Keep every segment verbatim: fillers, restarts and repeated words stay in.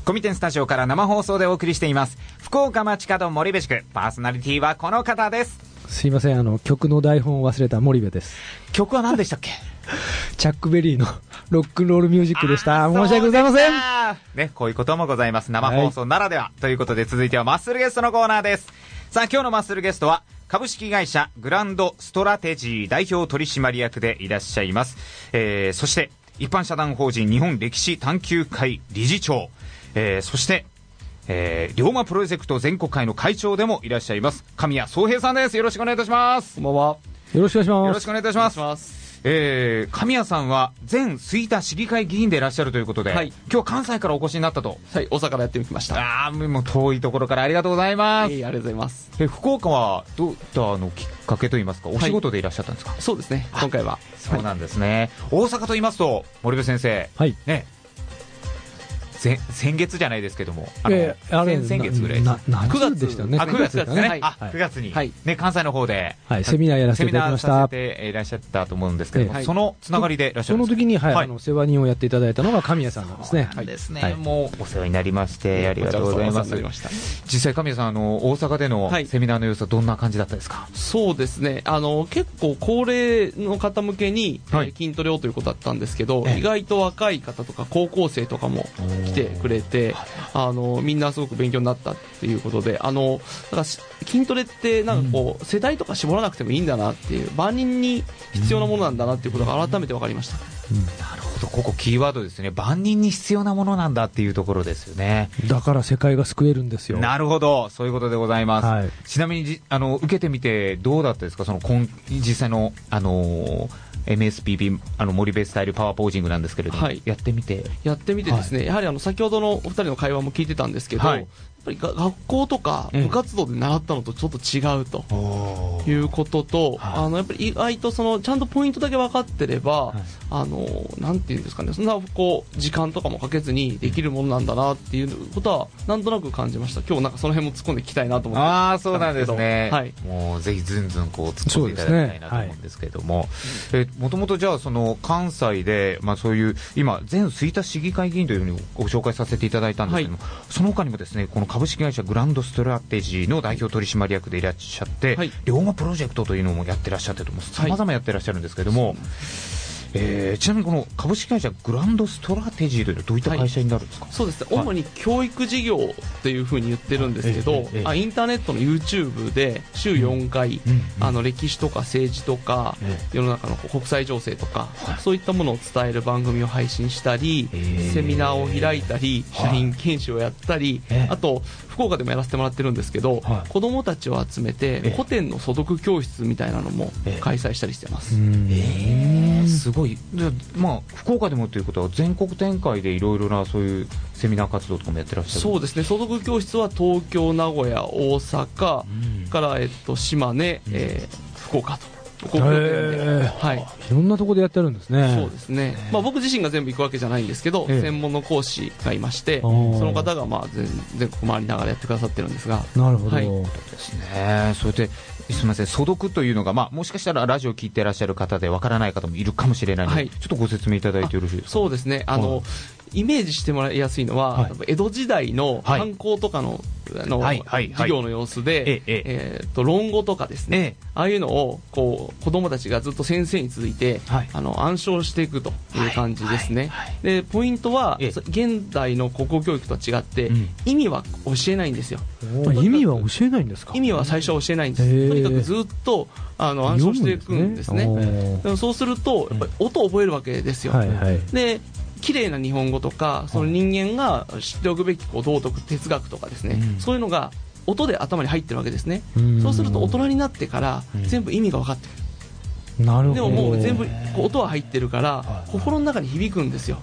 コミテンスタジオから生放送でお送りしています福岡街角森部宿、パーソナリティはこの方です。 すいません、あの曲の台本を忘れた森部です。 曲は何でしたっけ？ チャックベリーのロックンロールミュージックでした。申し訳ございませんね、こういうこともございます。生放送ならでは、はい、ということで続いてはマッスルゲストのコーナーです。さあ今日のマッスルゲストは株式会社グランドストラテジー代表取締役でいらっしゃいます、えー、そして一般社団法人日本歴史探求会理事長、えー、そして、えー、龍馬プロジェクト全国会の会長でもいらっしゃいます神谷宗平さんです。よろしくお願いいたします。 こんばんは。 よろしくお願いします。 よろしくお願いいたします。お願いします。えー、神谷さんは前吹田市議会議員でいらっしゃるということで、はい、今日は関西からお越しになったと。 はい、大阪からやってきました。 ああ、もう遠いところからありがとうございます。 えー、ありがとうございます。 え福岡はどういったあのきっかけといいますか、お仕事でいらっしゃったんですか？ はい、そうですね、今回は。 そうなんですね、はい、大阪と言いますと森部先生、 はいね、先, 先月じゃないですけども、あの、 えー、あれ先々月ぐらいななくがつでしたよね。 あくがつですね、はい、あはい、 くがつに、 はいね、関西の方で、 はい、セミナーやらせていただきました。 セミナーさせていらっしゃったと思うんですけども、えー、そのつながりでいらっしゃるんですか？ その時に、はいはい、 あの世話人をやっていただいたのが神谷さんなんですね。 そうなんですね、 はい、 もうお世話になりましてありがとうございます。実際神谷さん、あの大阪でのセミナーの様子はどんな感じだったですか？ はい、そうですね、あの結構高齢の方向けに、はい、筋トレをということだったんですけど、えー、意外と若い方とか高校生とかも来てくれて、あのみんなすごく勉強になったっていうことで、あのだから筋トレってなんかこう、うん、世代とか絞らなくてもいいんだなっていう、万人に必要なものなんだなっていうことが改めて分かりました。 うんうん、なるほど、ここキーワードですね。万人に必要なものなんだっていうところですよね。 だから世界が救えるんですよ。 なるほど、そういうことでございます。 はい、 ちなみにじあの受けてみてどうだったですか？その今実際のあのーエムエスピービー あの森部スタイルパワーポージングなんですけれども、はい、やってみてやってみてですね、はい、やはりあの先ほどのお二人の会話も聞いてたんですけど、はい、やっぱり学校とか部活動で習ったのとちょっと違うということと、はい、あのやっぱり意外とそのちゃんとポイントだけ分かってれば、はい、あのなんていうんですかね、そんなこう時間とかもかけずにできるものなんだなっていうことはなんとなく感じました。今日なんかその辺も突っ込んでいきたいなと思って。 ああ、そうなんですね、 はい、 もうぜひずんずんこう突っ込んでいただきたいなと思うんですけれども、もともとじゃあその関西で、まあ、そういう今前吹田市議会議員というふうにご紹介させていただいたんですけども、はい、その他にもですね、この株式会社グランドストラテジーの代表取締役でいらっしゃって、はい、龍馬プロジェクトというのもやってらっしゃってと、さまざまやってらっしゃるんですけれども、はい、えー、ちなみにこの株式会社グランドストラテジーというのはどういった会社になるんですか？ はい、そうですね、主に教育事業というふうに言ってるんですけど、ええええ、あインターネットの YouTube で週よんかい、うんうん、あの歴史とか政治とか、ええ、世の中の国際情勢とか、はい、そういったものを伝える番組を配信したり、ええ、セミナーを開いたり、社員研修をやったり、ええ、あと福岡でもやらせてもらってるんですけど、はい、子どもたちを集めて古典の素読教室みたいなのも開催したりしてます。 ええ、すごい。じゃあ、まあ、福岡でもということは全国展開でいろいろなそういうセミナー活動とかもやってらっしゃる？ そうですね、素読教室は東京、名古屋、大阪、うん、から、えっと、島根、うん、えー、福岡と国拠点で、はい、 いろんなところでやってるんですね。 そうですね、まあ、僕自身が全部行くわけじゃないんですけど、ええ、専門の講師がいまして、その方がまあ 全, 全国回りながらやってくださってるんですが。 なるほど、 はい、 ですね。それですみません、素読というのが、まあ、もしかしたらラジオを聞いていらっしゃる方でわからない方もいるかもしれないので、はい、ちょっとご説明いただいてよろしいですか？ そうですね、あの、はい、イメージしてもらいやすいのは、はい、江戸時代の観光とかの、はい、あのはいはいはい、授業の様子で、えええー、と論語とかですね、ええ、ああいうのをこう子どもたちがずっと先生に続いて、はい、あの暗唱していくという感じですね、はいはいはい、でポイントは、ええ、現代の国語教育とは違って、うん、意味は教えないんですよ。 意味は教えないんですか？ 意味は最初は教えないんです。とにかくずっとあの暗唱していくんですね。でもそうするとやっぱり音を覚えるわけですよ、はいはい、で綺麗な日本語とかその人間が知っておくべきこう道徳哲学とかですね、うん、そういうのが音で頭に入ってるわけですね。そうすると大人になってから全部意味が分かってくる。なるほど。でももう全部音は入ってるから心の中に響くんですよ。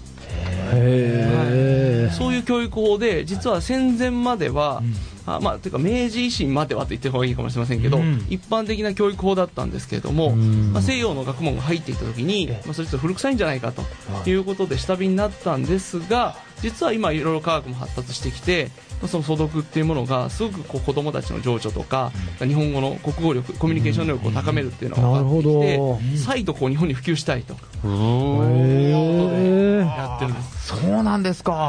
へー、はい、そういう教育法で実は戦前までは、うん、あまあ、というか明治維新まではと言ってる方がいいかもしれませんけど、うん、一般的な教育法だったんですけれども、うん、まあ、西洋の学問が入っていった時に、まあ、それちょっと古臭いんじゃないかということで下火になったんですが、実は今いろいろ科学も発達してきて、その素読っていうものがすごくこう子どもたちの情緒とか、うん、日本語の国語力コミュニケーション能力を高めるっていうのが分かってきて、再度こう日本に普及したいということでやってるんです。 そうなんですか、 はい、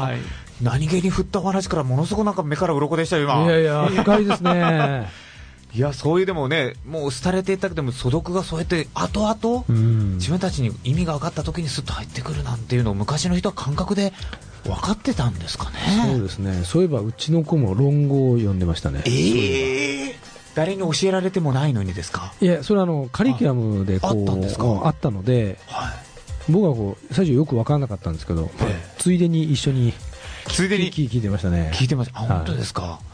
何気に振ったお話からものすごくなんか目から鱗でしたよ今。 いやいや深いですねいやそういうでもねもう廃れていったけども素読がそうやって後々、うん、自分たちに意味が分かった時にスッと入ってくるなんていうのを昔の人は感覚で分かってたんですかね。 そうですね。そういえばうちの子も論語を読んでましたね。 えー、誰に教えられてもないのにですか。 いやそれはあのカリキュラムでこう あ, ったんですかあったので、はい、僕はこう最初よく分からなかったんですけど、えー、ついでに一緒についでに聞いてましたね。 聞いてました。あ、本当ですか。はい、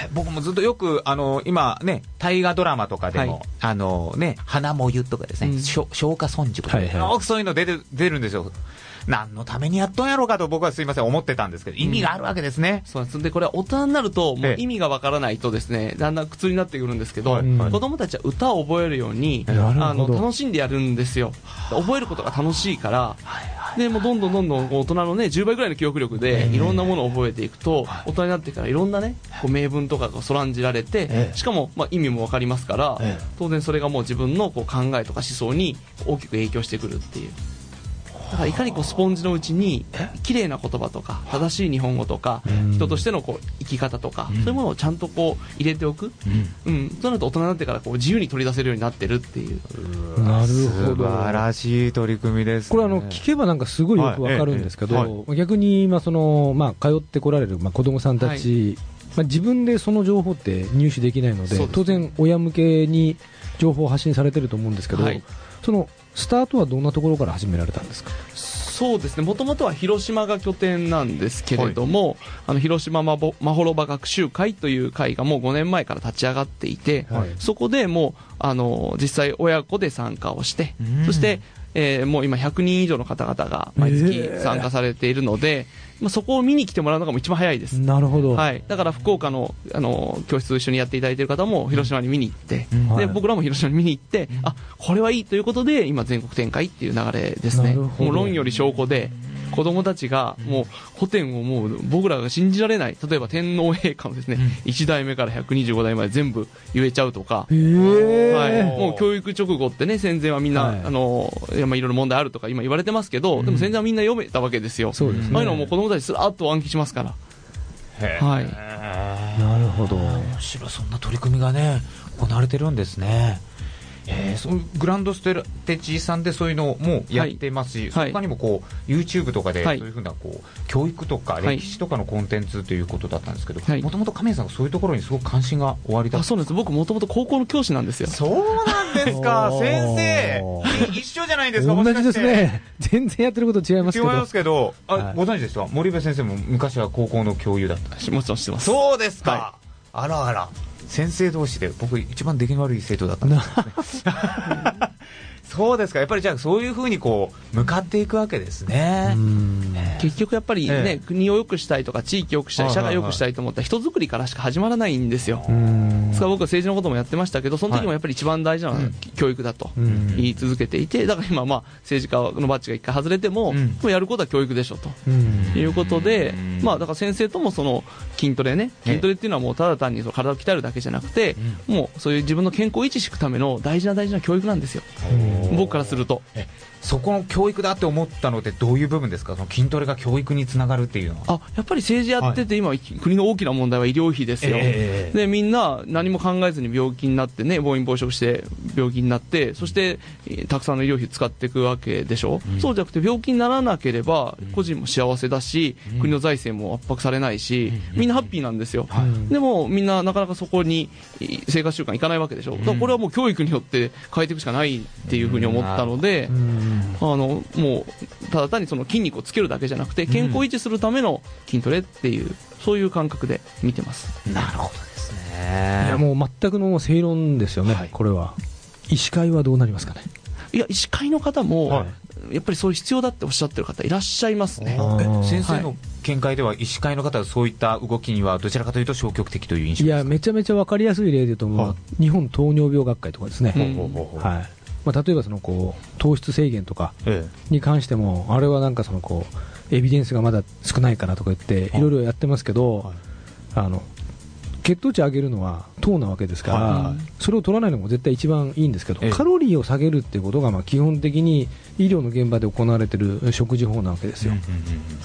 僕もずっとよくあの今ね大河ドラマとかでも、はい、あのね花もゆとかですね、うん、松下村塾とか、はいはい、そういうの出る出るんですよ。何のためにやっとんやろうかと僕はすいません思ってたんですけど、意味があるわけですね。 うん、そうです。でこれは大人になるともう意味がわからないとですね、だんだん苦痛になってくるんですけど、はいはい、子供たちは歌を覚えるように、あの楽しんでやるんですよ。覚えることが楽しいから、でもうどんどんどんどん大人のねじゅうばいぐらいの記憶力でいろんなものを覚えていくと、大人になってからいろんなねこう名文とかがそらんじられて、しかもまあ意味もわかりますから、当然それがもう自分のこう考えとか思想に大きく影響してくるっていう。だからいかにこうスポンジのうちに綺麗な言葉とか正しい日本語とか人としてのこう生き方とか、そういうものをちゃんとこう入れておく、うん、そうなると大人になってからこう自由に取り出せるようになってるっていう。 なるほど、 素晴らしい取り組みですね。 これあの聞けばなんかすごいよくわかるんですけど、はいええ、逆にまあそのまあ通ってこられるまあ子どもさんたち、はい、まあ、自分でその情報って入手できないの で, で当然親向けに情報を発信されてると思うんですけど、はい、そのスタートはどんなところから始められたんですか。 そうですね、もともとは広島が拠点なんですけれども、はい、あの広島まほろば学習会という会がもうごねんまえから立ち上がっていて、はい、そこでもうあの実際親子で参加をして、そして、えー、もう今ひゃくにん以上の方々が毎月参加されているので、えーまあ、そこを見に来てもらうのが一番早いです。 なるほど、 はい、だから福岡 の, あの教室を一緒にやっていただいている方も広島に見に行って、うん、で僕らも広島に見に行って、うん、あこれはいいということで今全国展開っていう流れですね。もう論より証拠で子供たちがもう古典をもう僕らが信じられない、例えば天皇陛下のですね、うん、いち代目からひゃくにじゅうご代まで全部言えちゃうとか、 へー、 はい、もう教育直後ってね戦前はみんな、はい、あのいろいろ問題あるとか今言われてますけど、うん、でも戦前はみんな読めたわけですよ。 そうですね、 ああいうのも子供たちすらっと暗記しますから。はい、 なるほど。 むしろそんな取り組みがね行われてるんですね。えー、そのグランドストテチさんでそういうのもやってますし、はい、その他にもこう YouTube とかでそういうふうなこう教育とか歴史とかのコンテンツということだったんですけど、もともと亀井さんがそういうところにすごく関心がおありだった。 あ、そうなんです。僕もともと高校の教師なんですよ。 そうなんですか先生一緒じゃないですか。 同じですね。全然やってること違いますけど。 違いますけど、あ、はい、ご存知ですか。森部先生も昔は高校の教諭だったし。 もちろん知ってます。 そうですか、はい、あらあら先生同士で僕一番出来の悪い生徒だったんですねそうですか。やっぱりじゃあそういうふうにこう向かっていくわけですね。 うん、結局やっぱりね、ええ、国を良くしたいとか地域を良くしたい、社会を良くしたいと思ったら人づくりからしか始まらないんですよ。ですから僕は政治のこともやってましたけど、その時もやっぱり一番大事なのは教育だと言い続けていて、だから今まあ政治家のバッジが一回外れても、うん、もうやることは教育でしょということで、まあだから先生ともその筋トレね、筋トレっていうのはもうただ単にその体を鍛えるだけじゃなくて、もうそういう自分の健康を維持していくための大事な大事な教育なんですよ。僕からすると。 えそこの教育だって思ったのってどういう部分ですか。その筋トレが教育につながるっていうのは。 あ、やっぱり政治やってて、はい、今国の大きな問題は医療費ですよ、えー、でみんな何も考えずに病気になってね、暴飲暴食して病気になって、そしてたくさんの医療費使っていくわけでしょ、うん、そうじゃなくて病気にならなければ個人も幸せだし、うん、国の財政も圧迫されないし、うん、みんなハッピーなんですよ、うん、でもみんななかなかそこに生活習慣いかないわけでしょ。だからこれはもう教育によって変えていくしかないっていうふうに思ったので、うん、あのもうただ単にその筋肉をつけるだけじゃなくて健康を維持するための筋トレっていう、うん、そういう感覚で見てます。 なるほどですね。 いやもう全くの正論ですよね、はい、これは。医師会はどうなりますかね。 いや医師会の方も、はい、やっぱりそういう必要だっておっしゃってる方いらっしゃいますね。 先生の見解では医師会の方はそういった動きにはどちらかというと消極的という印象ですか。 いやめちゃめちゃ分かりやすい例で言うと、はい、日本糖尿病学会とかですね、うん、はい、まあ、例えばそのこう糖質制限とかに関しても、あれはなんかそのこうエビデンスがまだ少ないからとか言っていろいろやってますけど、あの血糖値上げるのは糖なわけですから、それを取らないのも絶対一番いいんですけど、カロリーを下げるっていうことがまあ基本的に医療の現場で行われている食事法なわけですよ。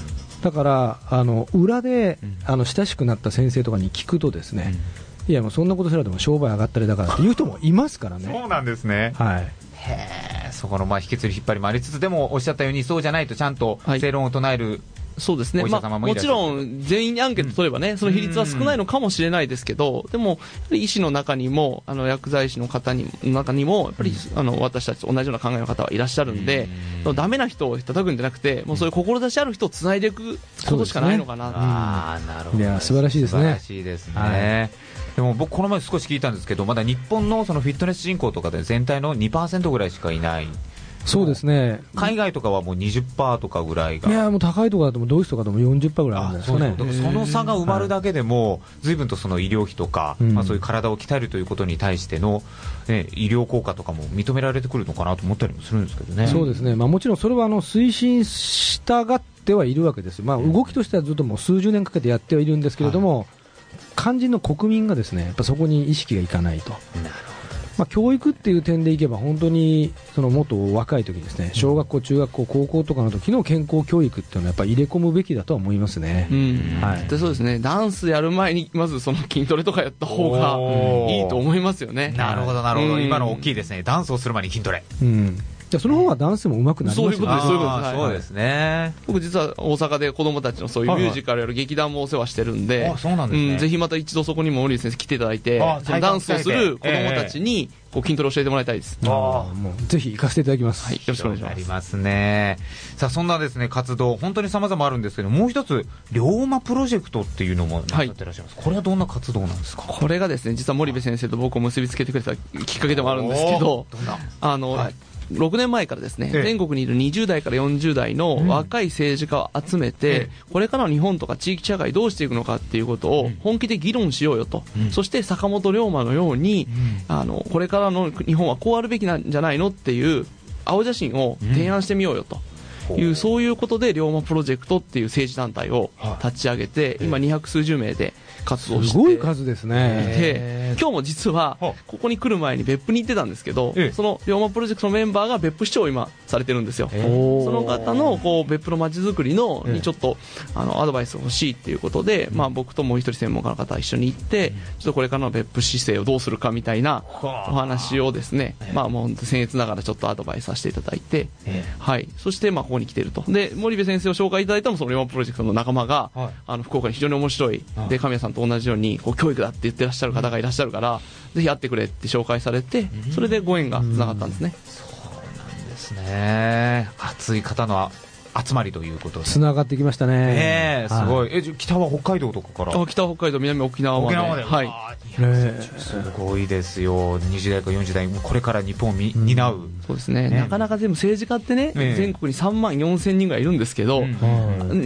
だからあの裏で、うん、あの親しくなった先生とかに聞くとですね、うん、いやもうそんなことすらでも商売上がったりだからっていう人もいますからね。 そうなんですね。 はい。 へー、そこのまあ引き継ぎ引っ張りもありつつ、でもおっしゃったようにそうじゃないとちゃんと正論を唱える、はい、 そうですね、まあ、もちろん全員にアンケート取ればね、うん、その比率は少ないのかもしれないですけど、でもやっぱり医師の中にもあの薬剤師の方にの中にもやっぱり、うん、あの私たちと同じような考えの方はいらっしゃるんで、うん、ダメな人を叩くんじゃなくて、もうそういう志ある人をつないでいくことしかないのかな。 ああ、なるほど。いや素晴らしいですね。 素晴らしいですね。はい、でも僕この前少し聞いたんですけど、まだ日本のそのフィットネス人口とかで全体の にパーセント ぐらいしかいない。 そうですね。 海外とかはもう にじゅっパーセント とかぐらいが。 いやもう高いところだともドイツとかでも よんじゅっパーセント ぐらいあるんですよね。 だからその差が埋まるだけでも随分とその医療費とか、まあ、そういう体を鍛えるということに対しての、ね、医療効果とかも認められてくるのかなと思ったりもするんですけどね。 そうですね、まあ、もちろんそれはあの推進したがってはいるわけです。まあ、動きとしてはずっともう数十年かけてやってはいるんですけれども、はい、肝心の国民がですねやっぱそこに意識がいかないと。なるほど。まあ、教育っていう点でいけば本当にそのもっと若い時ですね、小学校、中学校、高校とかの時の健康教育っていうのはやっぱり入れ込むべきだとは思いますね。 うん、はい、でそうですね。ダンスやる前にまずその筋トレとかやった方がいいと思いますよね。 なるほどなるほど。今の大きいですね。ダンスをする前に筋トレ。 うん。じゃその方がダンスも上手くなりますよね。 そういうことです。そういうことです。 そうですね。 僕実は大阪で子供たちのそういうミュージカルやる劇団もお世話してるんで、 あ、そうなんですね。 うん、ぜひまた一度そこにも森内先生来ていただいて、そのダンスをする子供たちにこう筋トレを教えてもらいたいです。 ああ、もうぜひ行かせていただきます。 はい、よろしくお願いします。 ありますね。さあそんなですね活動本当に様々あるんですけど、もう一つ龍馬プロジェクトっていうのもなってらっしゃいます。はい、これはどんな活動なんですか。 これがですね実は森部先生と僕を結びつけてくれたきっかけでもあるんですけど、あの、はい、ろくねんまえからですね、ええ、全国にいるにじゅう代からよんじゅう代の若い政治家を集めて、うん、これからの日本とか地域社会どうしていくのかっていうことを本気で議論しようよと、うん、そして坂本龍馬のように、うん、あのこれからの日本はこうあるべきなんじゃないのっていう青写真を提案してみようよという、うん、そういうことで龍馬プロジェクトっていう政治団体を立ち上げて、はい、今にひゃくすうじゅうめいで活動してすごい数ですね。 で今日も実はここに来る前に別府に行ってたんですけど、その龍馬プロジェクトのメンバーが別府市長を今されてるんですよ。その方のこう別府の街づくりのにちょっとあのアドバイス欲しいっていうことで、まあ、僕ともう一人専門家の方一緒に行ってちょっとこれからの別府市政をどうするかみたいなお話をですね、まあ、もう本当僭越ながらちょっとアドバイスさせていただいて、はい、そしてまあここに来ていると。で森部先生を紹介いただいたのもその龍馬プロジェクトの仲間が、はい、あの福岡に非常に面白いで神谷さんと同じようにこう教育だって言ってらっしゃる方がいらっしゃるから、ぜひ会ってくれって紹介されて、それでご縁がつながったんですね。 そうなんですね。熱い方の集まりということでつながってきましたね。 ねえ、すごい。え、北は北海道とかから。 あ、北は北海道、南沖縄まで。 沖縄まで。 はい。 すごいですよ。にじゅう代からよんじゅう代、これから日本をみ、うん、担う。 そうですね。ね、なかなかでも政治家ってね、ね全国にさんまんよんせんにんぐらいいるんですけど、うん、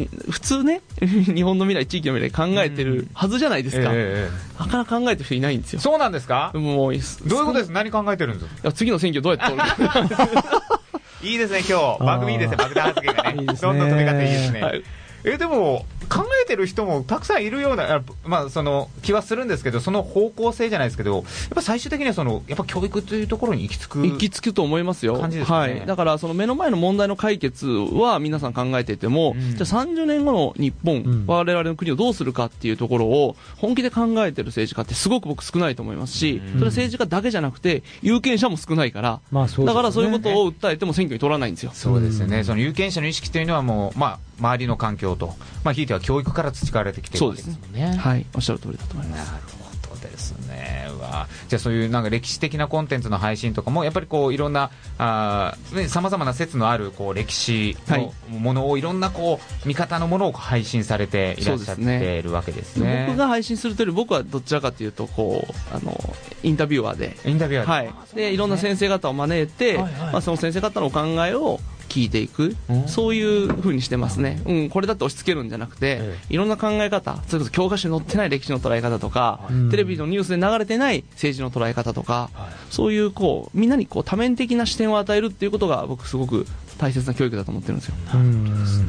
普通ね、日本の未来、地域の未来考えてるはずじゃないですか。うんえー、なかなか考えてる人いないんですよ。 そうなんですか。もうどういうことです。何考えてるんですか。 いや次の選挙どうやって取るか。 いいですね、今日番組いいですね、爆弾発言がね、いいどんどん飛び交っていいですね。はい、えでも考えてる人もたくさんいるような、まあ、その気はするんですけど、その方向性じゃないですけど、やっぱ最終的にはそのやっぱ教育というところに行き着く行き着くと思いますよ。 感じですね。はい、 だからその目の前の問題の解決は皆さん考えていても、うん、じゃあさんじゅうねんごの日本、うん、我々の国をどうするかっていうところを本気で考えてる政治家ってすごく僕少ないと思いますし、うん、それは政治家だけじゃなくて有権者も少ないから、まあそうですね、だからそういうことを訴えても選挙に取らないんですよ。 そうですよね。その有権者の意識というのはもう、まあ、周りの環境と、まあ、ひいては教育から培われてきているわけですもんね。 はい、おっしゃる通りだと思います。 なるほどですね。わじゃあそういうなんか歴史的なコンテンツの配信とかもやっぱりこういろんなさまざまな説のあるこう歴史のものをいろんなこう見方のものを配信されていらっしゃっているわけですね。 僕が配信するというより僕はどちらかというとこうあのインタビュアーでインタビュアーで、 はい、でいろんな先生方を招いて、はいはいまあ、その先生方のお考えを聞いていく、うん、そういう風にしてますね、うん、これだって押し付けるんじゃなくて、ええ、いろんな考え方、それこそ教科書に載ってない歴史の捉え方とか、うん、テレビのニュースで流れてない政治の捉え方とか、はい、そういうこうみんなにこう多面的な視点を与えるっていうことが僕すごく大切な教育だと思ってるんですよ。 うんですね。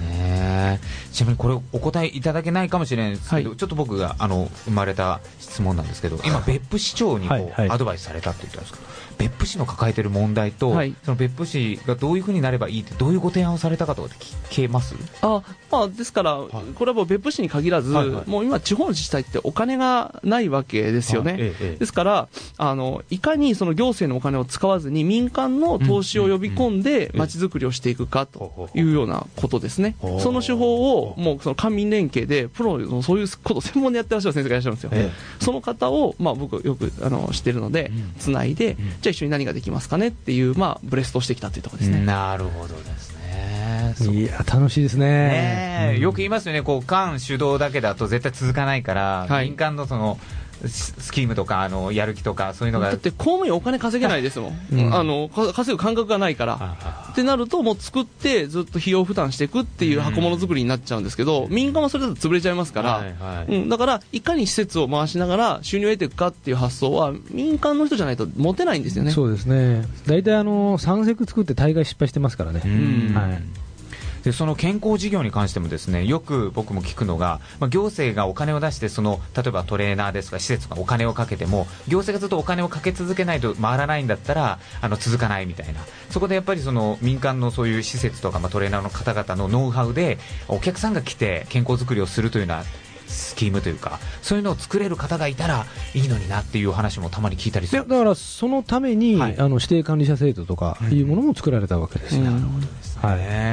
ね。ちなみにこれお答えいただけないかもしれないですけど、はい、ちょっと僕があの生まれた質問なんですけど、今別府市長にこう、はいはい、アドバイスされたって言ったんですけど、別府市の抱えている問題と、はい、その別府市がどういうふうになればいいってどういうご提案をされたかとかって聞けます？ あ、まあ、ですから、はい、これはもう別府市に限らず、はいはい、もう今地方の自治体ってお金がないわけですよね。ええ、ですからあのいかにその行政のお金を使わずに民間の投資を呼び込んでまちづくりをしていくかというようなことですね。うん、その手法をもうその官民連携でプロのそういうことを専門でやってらっしゃる先生がいらっしゃるんですよ。ええ、その方を、まあ、僕よくあの知ってるので、うん、つないで、うん、じゃあ一緒に何ができますかねっていう、まあ、ブレストをしてきたというところですね。 なるほどですね。 いや楽しいですね。 ね、うん、よく言いますよね、こう官主導だけだと絶対続かないから、はい、民間のそのスキームとかあのやる気とかそういうのが、 だって公務員お金稼げないですもん、うん、あの稼ぐ感覚がないからってなると、もう作ってずっと費用負担していくっていう箱物作りになっちゃうんですけど、うん、民間はそれだと潰れちゃいますから、はいはい、うん、だからいかに施設を回しながら収入を得ていくかっていう発想は民間の人じゃないと持てないんですよね。 そうですね。大体あの三セク作って大概失敗してますからね。うん、はい。 でその健康事業に関してもですね、よく僕も聞くのが、まあ、行政がお金を出してその例えばトレーナーですとか施設がお金をかけても行政がずっとお金をかけ続けないと回らないんだったらあの続かないみたいな、そこでやっぱりその民間のそういう施設とか、まあ、トレーナーの方々のノウハウでお客さんが来て健康づくりをするというようなスキームというか、そういうのを作れる方がいたらいいのになっていう話もたまに聞いたりする。 だからそのために、はい、あの指定管理者制度とかいうものも作られたわけですね。 なるほどですね。はい、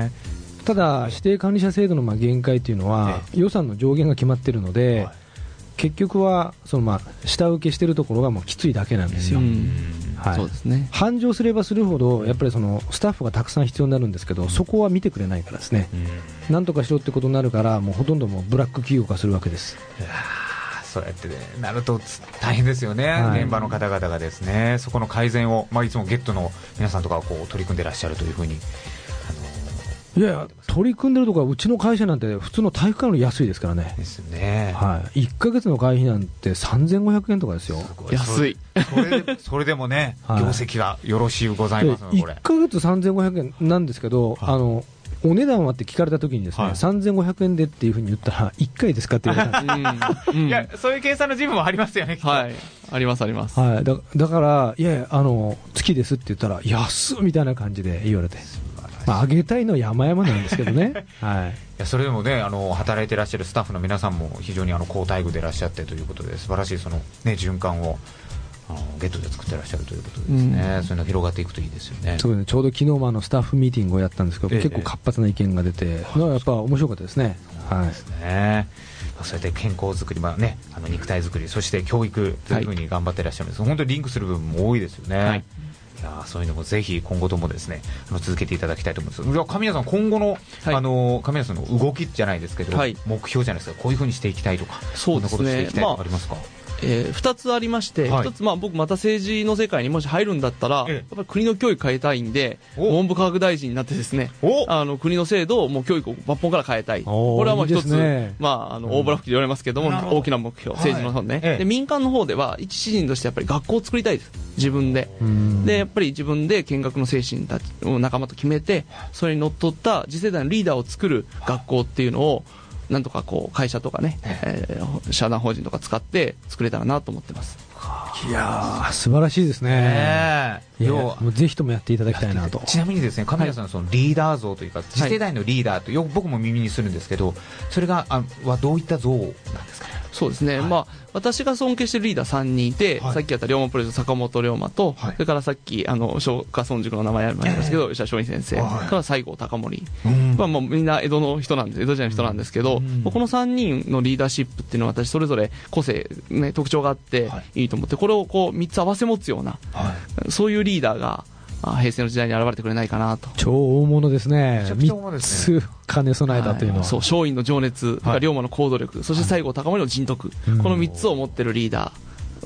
ただ指定管理者制度のまあ限界というのは、ええ、予算の上限が決まっているので、はい、結局はそのまあ下請けしているところがもうきついだけなんですよ。はい、そうですね。繁盛すればするほどやっぱりそのスタッフがたくさん必要になるんですけど、うん、そこは見てくれないからですね、うん、なんとかしろってことになるから、もうほとんどもうブラック企業化するわけです。 いやそうやって、ね、なると大変ですよね、はい、現場の方々がですね、そこの改善を、まあ、いつもゲットの皆さんとかこう取り組んでいらっしゃるというふうに。 いやいや取り組んでるところはうちの会社なんて普通の体育館より安いですからね。 ですね。 はい。いっかげつの会費なんてさんぜんごひゃくえんとかですよ。 すごい安い。それでそれでもね、はい、業績がよろしゅうございますので、これ。 いっかげつさんぜんごひゃくえんなんですけど、はい、あのお値段はって聞かれたときにですね、はい、さんぜんごひゃくえんでっていうふうに言ったらいっかいですかって言われたんですうん、いやそういう計算の自分もありますよね。 はい、ありますあります。 はい。だだからいやいやあの月ですって言ったら安っみたいな感じで言われて。まあ、上げたいのは山々なんですけどね、はい、いやそれでもね、あの働いていらっしゃるスタッフの皆さんも非常にあの好待遇でいらっしゃってということで、素晴らしいその、ね、循環をあのゲットで作っていらっしゃるということでですね、うん、そういうのが広がっていくといいですよね。 そうね、ちょうど昨日もあのスタッフミーティングをやったんですけど、ええ、結構活発な意見が出て、ええ、やっぱ面白かったですね。 そうですね。はい、それで健康づくり、まあね、あの肉体づくり、そして教育というふうに頑張っていらっしゃるんですが、はい、本当にリンクする部分も多いですよね。はい、いやそういうのもぜひ今後ともですね、あの続けていただきたいと思います。じゃあ神谷さん、今後の、はい、あの神谷さんの動きじゃないですけど、はい、目標じゃないですか、こういうふうにしていきたいとか、 そうですね、 こんなことしていきたいとかありますか？まあえー、ふたつありまして、はい、ひとつ、まあ、僕また政治の世界にもし入るんだったら、ええ、やっぱり国の教育変えたいんで、文部科学大臣になってですね、あの国の制度をもう教育を抜本から変えたい。これはもう一つ、いいね、まあ、あの大ブラフキで言われますけども、うん、大きな目標、政治の方ね、はい、で民間の方では一市人としてやっぱり学校を作りたいです、自分で。でやっぱり自分で見学の精神たちを仲間と決めて、それにのっとった次世代のリーダーを作る学校っていうのをなんとかこう会社とかね、えー、社団法人とか使って作れたらなと思ってます。 いやー素晴らしいですね。いやもうぜひともやっていただきたいなと。 ちなみにですね、神谷さんのそのリーダー像というか、次世代のリーダーとよく僕も耳にするんですけど、それがあはどういった像なんですかね？ そうですね、はい、まあ、私が尊敬しているリーダーさんにんいて、はい、さっきやった龍馬プロジェクト坂本龍馬と、はい、それからさっきあの松下村塾の名前ありましたけど、吉田松陰先生、はい、から西郷隆盛、まあ、もうみんな江戸の人なんです、江戸時代の人なんですけど、うん、このさんにんのリーダーシップっていうのは私それぞれ個性、ね、特徴があっていいと思って、これをこうみっつ合わせ持つような、はい、そういうリーダーが平成の時代に現れてくれないかなと。 超大物ですね。みっつ兼ね備えたというのは、はい、 そう松陰の情熱、はい、龍馬の行動力、そして西郷隆盛の人徳、うん、このみっつを持ってるリーダーを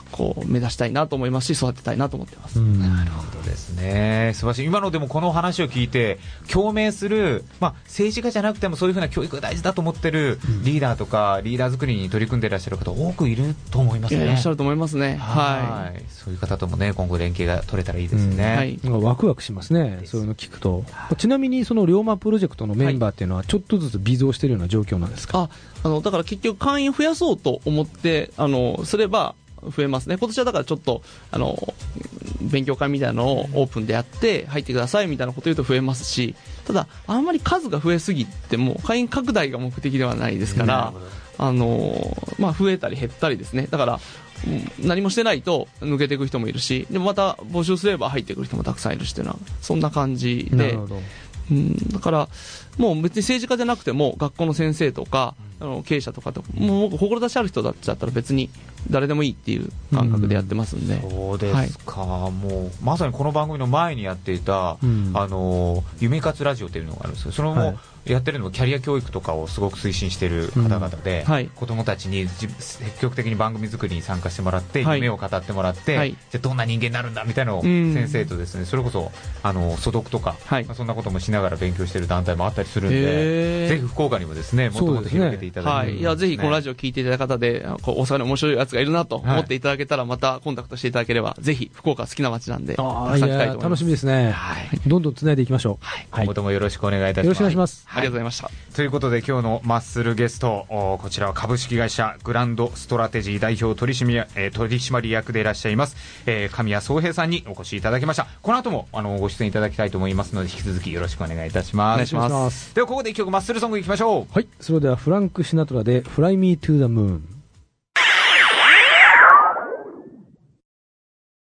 こう目指したいなと思いますし、育てたいなと思ってます。 なるほどですね、素晴らしい。今のでもこの話を聞いて共鳴する、まあ、政治家じゃなくてもそういうふうな教育が大事だと思ってるリーダーとかリーダー作りに取り組んでいらっしゃる方多くいると思いますね。 いらっしゃると思いますね。 はい、そういう方ともね今後連携が取れたらいいですね。 うん、はい、なんかワクワクしますね、そういうの聞くと。ちなみにその龍馬プロジェクトのメンバーっていうのはちょっとずつ微増しているような状況なんですか？ ああのだから結局会員を増やそうと思ってあのすれば増えますね。今年はだからちょっとあの勉強会みたいなのをオープンでやって入ってくださいみたいなこと言うと増えますし、ただあんまり数が増えすぎても会員拡大が目的ではないですから、あの、まあ、増えたり減ったりですね。だから何もしてないと抜けていく人もいるし、でもまた募集すれば入ってくる人もたくさんいるしというのはそんな感じで。なるほど。うん、だからもう別に政治家じゃなくても学校の先生とかあの経営者とかともう志ある人たちだったら別に誰でもいいっていう感覚でやってますんで、 うん、そうですか、はい、もうまさにこの番組の前にやっていた、うん、あの夢活ラジオというのがあるんですけど、そのもう、はい、やってるのもキャリア教育とかをすごく推進している方々で、うんはい、子どもたちに積極的に番組作りに参加してもらって、はい、夢を語ってもらって、はい、じゃあどんな人間になるんだみたいなのを先生とですね、それこそあの素読とか、はいまあ、そんなこともしながら勉強している団体もあったりするんで、ぜひ福岡にもですねもっともっと広げていただいて、ねはい、いやぜひこのラジオ聞いていただいた方でこう大阪に面白いやつがいるなと思っていただけたら、またコンタクトしていただければ、ぜひ福岡好きな街なんであいや楽しみですね、はい、どんどんつないでいきましょう、 はい、今後ともよろしくお願いいたします。 よろしくお願いします、 はい、ありがとうございました。 ということで今日のマッスルゲスト、こちらは株式会社グランドストラテジー代表取締、えー、取締役でいらっしゃいます、えー、神谷宗平さんにお越しいただきました。この後もあのご出演いただきたいと思いますので引き続きよろしくお願いいたします。 お願いします。 ではここで一曲マッスルソングいきましょう。 はい、それではフランク・シナトラで Fly Me to the Moon。